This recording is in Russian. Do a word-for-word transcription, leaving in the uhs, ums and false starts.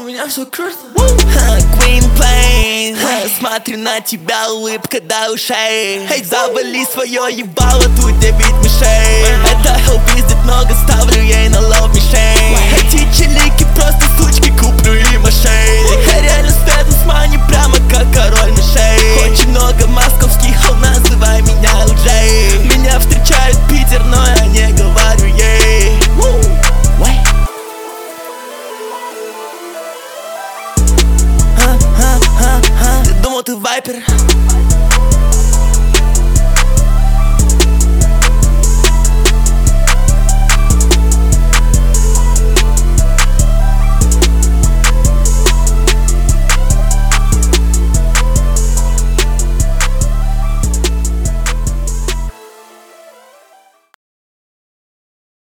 меня все круто. Queen Pain, смотрю на тебя, улыбка до ушей. Эй, завали свое ебало, тут где бить мишей. Это хелл пиздит много, ставлю ей на лов мишень. Эти челики просто сучки, куплю им ошей. Я реально спеду с мани, прямо как король мишей. Очень много московских хол, называй меня Элджей. Меня встречают Питер, но я не говорю ей. Ты думал, ты вайпер?